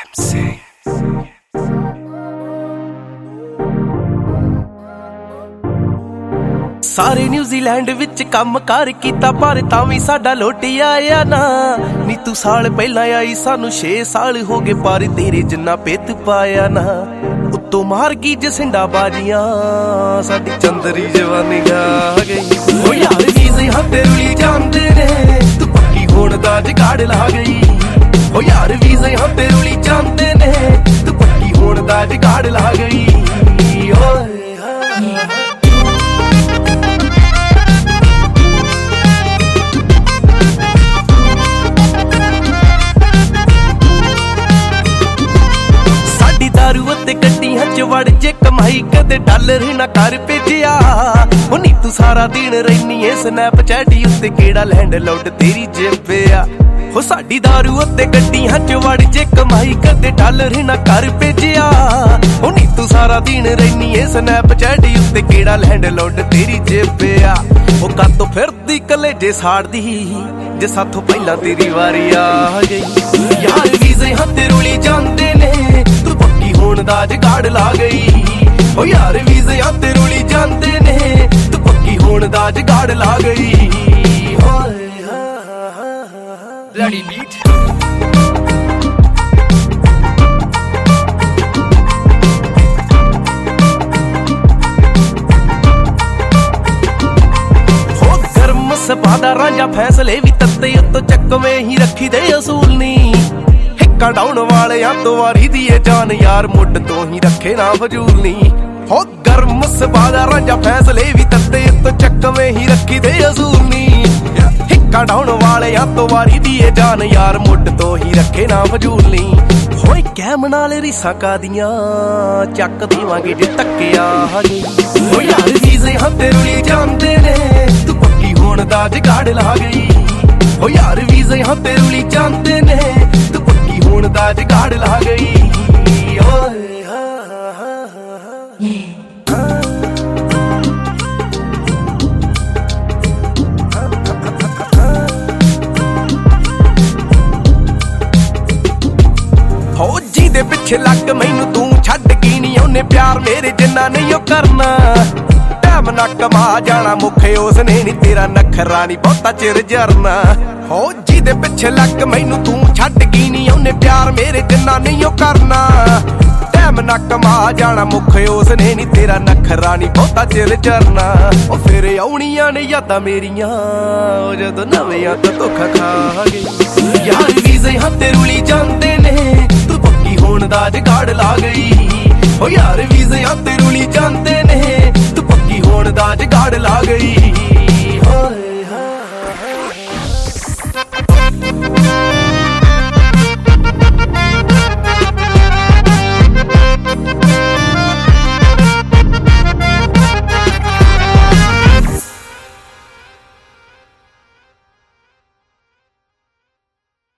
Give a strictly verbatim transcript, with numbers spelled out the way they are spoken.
ਸਾਰੇ ਨਿਊਜ਼ੀਲੈਂਡ ਵਿੱਚ ਕੰਮ ਕਾਰ ਕੀਤਾ ਪਰ ਤਾਂ ਵੀ ਸਾਡਾ ਲੋਟੀ ਆਇਆ ਨਾ ਨੀ ਤੂੰ ਸਾਲ ਪਹਿਲਾਂ ਆਈ ਸਾਨੂੰ ਛੇ ਸਾਲ ਹੋ ਗਏ ਪਰ ਤੇਰੇ ਜਿੰਨਾ ਪਿੱਤ ਪਾਇਆ ਨਾ ਉੱਤੋਂ ਮਾਰ ਗਈ ਜਸਿੰਡਾ ਬਾਜੀਆਂ ਸਾਡੀ ਚੰਦਰੀ ਜਵਾਨੀ ਗਾ ਗਈ ਓ ਯਾਰ ਵੀਜ਼ੇ ਹੱਥੇ ਰੁਲੀ ਜਾਂਦੇ ਨੇ ਤੂੰ ਪੱਕੀ ਹੋਣ ਦਾ ਜਗਾੜ ਲਾ ਗਈ ਓ ਯਾਰ ਵੀਜ਼ੇ ਹੱਥੇ ਰੁਲੀ ਜਾਂਦੇ ਨੇ ਤੂੰ ਪੱਕੀ ਹੋਣ ਦਾ ਜਗਾੜ ਲਾ ਗਈ ਓਏ दारू ते गड्डियां च वड़ जे कमाई कदे डॉलर ना कर भेजिया ओ नी तू सारा दिन रहनी है स्नैपचैट उत्ते केड़ा लैंडलॉर्ड तेरी जेबे आ हो साडी दारू ते गड्डियां च वड़ जे कमाई कदे डॉलर ना कर भेजिया ओ नी तू सारा दिन रहनी है स्नैपचैट उत्ते केड़ा लैंडलॉर्ड तेरी जेबे आ ओ कातों फिरदी कलेजे साड़दी जे साथों पहला तेरी वारी आ गई यार वीज़े हत्थे रुली जांदे ने होण दा जगाड़ ला गई ओ यार वीज़े हत्थे रुली जांदे ने तू पक्की होण दा जगाड़ ला गई ब्लडी बीट हो गर्म सपादा रांझा फैसले भी तत्ते उत्तों चकवे ही रखी दे असूल नी डाउन वाले तो वारी दिए जान यार मुड तो ही रखे ना फजूल नी हो गर्म सबादा रांझा फैसले भी तत्ते तो चकवे ही रखी दे असूल नी हिक्का डाउन वाले तो वारी दिए जान यार मुड तो ही रखे ना फजूल नी होए कैम नाल रीसा कादियां चक देवांगे जे धक्के आ गई ओ यार वीज़े हत्थे रुली जांदे ने तू पक्की होण दा जगाड़ ला गई ओ यार वीज़े हत्थे रुली जांदे ने होण दा जगाड़ ला गई ओए फौजी दे पिछे लग मैनू तू छड्ड गई नी ओने प्यार मेरे जिन्ना नहीं ओ करना टैम ना कमा जाना मुखे उसने नी तेरा नखरा नी बहुता चिर जरना फौजी दे पिछे लग मैनू तू छड्ड गई नी ओने प्यार मेरे जिन्ना नहीं ओ करना टैम ना कमा जाना मुखे उसने नी तेरा नखरा नी बहुता चिर जरना ओ फिर आउणियां ने यादां मेरियां ओ जदों नवियां तो धोखा खा गई यार वीज़े हत्थे रुली जांदे ने तू पक्की होण दा जगाड़ ला गई ओ यार वीज़े हत्थे रुली जांदे ने तू पक्की होण दा जगाड़ ला गई